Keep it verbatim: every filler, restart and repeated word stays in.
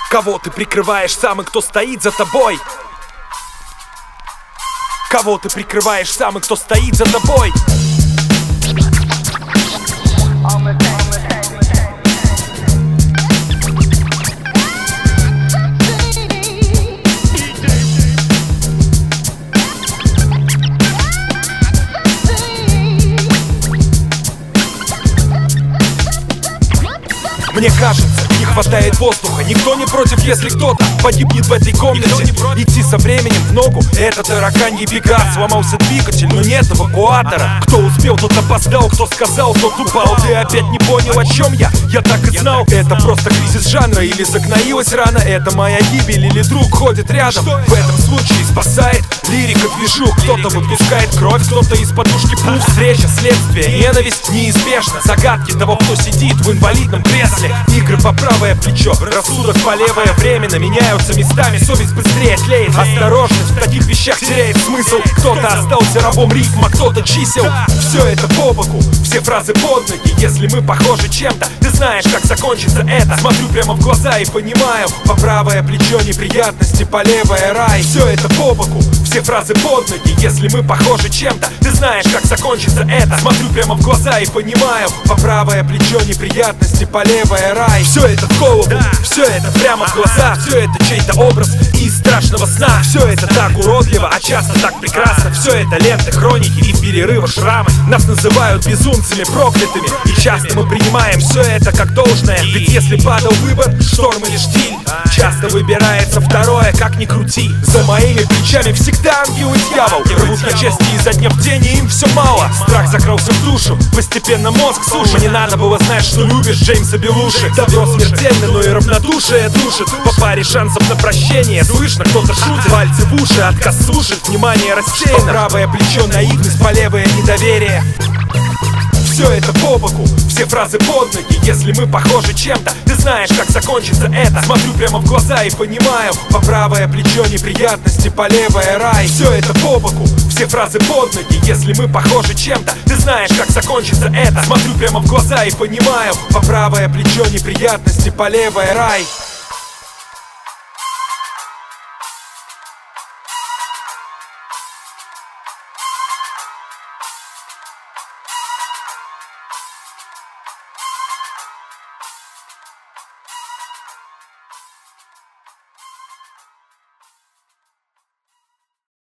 Кого ты прикрываешь сам и кто стоит за тобой? Кого ты прикрываешь сам и кто стоит за тобой? Мне кажется, не хватает воздуха. Никто не против, если кто-то погибнет в этой комнате. Идти со временем в ногу — это тараканьи бега. Сломался двигатель, но нет эвакуатора. Кто успел, тот опоздал, кто сказал, тот упал. Ты опять не понял, о чем я? Я так и знал. Это просто кризис жанра, или загноилась рана. Это моя гибель, или друг ходит рядом. В этом случае спасает лирика движу. Кто-то выпускает кровь, кто-то из подушки пух. Встреча, следствие, ненависть неизбежна. Загадки того, кто сидит в инвалидном кресле. Игры по правое плечо, рассудок по левое. Временно меняются местами, совесть быстрее тлеет. Осторожность в таких вещах теряет смысл. Кто-то остался рабом рифма, кто-то чисел. Все это по боку, все фразы под ноги. Если мы похожи чем-то, ты знаешь, как закончится это. Смотрю прямо в глаза и понимаю: по правое плечо неприятности, по левое рай. Все это по боку, все фразы под ноги. Если мы похожи чем-то, ты знаешь, как закончится это. Смотрю прямо в глаза и понимаю: по правое плечо неприятности, по левое рай. Все это в голову, все это прямо в глаза. Все это чей-то образ из страшного сна. Все это так уродливо, а часто так прекрасно. Все это ленты, хроники и перерывы, шрамы. Нас называют безумцами, проклятыми. И часто мы принимаем все это как должное. Ведь если падал выбор, шторм или штиль, часто выбирается второе, как ни крути. За моими плечами всегда ангел и дьявол. Рвут на части изо дня в день, и им все мало. Страх закрался в душу, постепенно мозг сушит. Не надо было знать, что любишь Джеймса Белуши. Добро смертельно, но и равнодушие душит. По паре шансов на прощение. Слышно, кто-то шутит, пальцы в уши, отказ слушать. Внимание рассеяно. По правое плечо наивность, по левое недоверие. Все это по боку, все фразы под ноги. Если мы похожи чем-то, ты знаешь, как закончится это. Смотрю прямо в глаза и понимаю: по правое плечо неприятности, по левое рай. Все это по боку, все фразы под ноги. Если мы похожи чем-то, ты знаешь, как закончится это. Смотрю прямо в глаза и понимаю: по правое плечо неприятности, по левое рай.